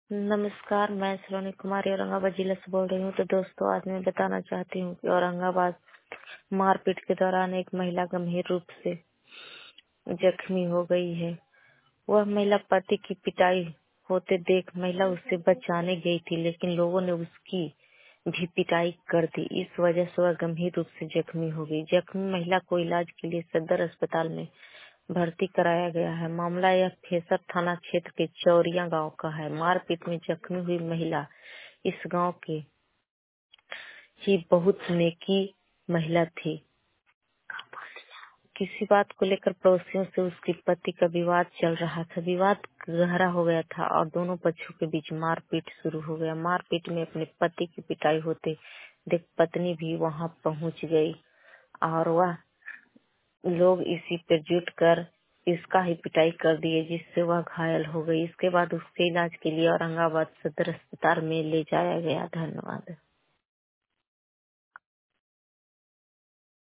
नमस्कार, मैं सलोनी कुमारी औरंगाबाद जिला से बोल रही हूँ। तो दोस्तों, आज मैं बताना चाहती हूँ कि औरंगाबाद मारपीट के दौरान एक महिला गंभीर रूप से जख्मी हो गई है। वह महिला पति की पिटाई होते देख महिला उससे बचाने गई थी, लेकिन लोगों ने उसकी भी पिटाई कर दी। इस वजह से वह गंभीर रूप से जख्मी हो गई। जख्मी महिला को इलाज के लिए सदर अस्पताल में भर्ती कराया गया है। मामला यह फेसर थाना क्षेत्र के चौरिया गांव का है। मारपीट में जख्मी हुई महिला इस गांव के ही बहुत नेकी महिला थी। किसी बात को लेकर पड़ोसियों से उसके पति का विवाद चल रहा था। विवाद गहरा हो गया था और दोनों पक्षों के बीच मारपीट शुरू हो गया। मारपीट में अपने पति की पिटाई होते देख पत्नी भी वहां पहुंच गई और वह लोग इसी पर जुट कर इसका ही पिटाई कर दिए, जिससे वह घायल हो गई। इसके बाद उसके इलाज के लिए औरंगाबाद सदर अस्पताल में ले जाया गया। धन्यवाद।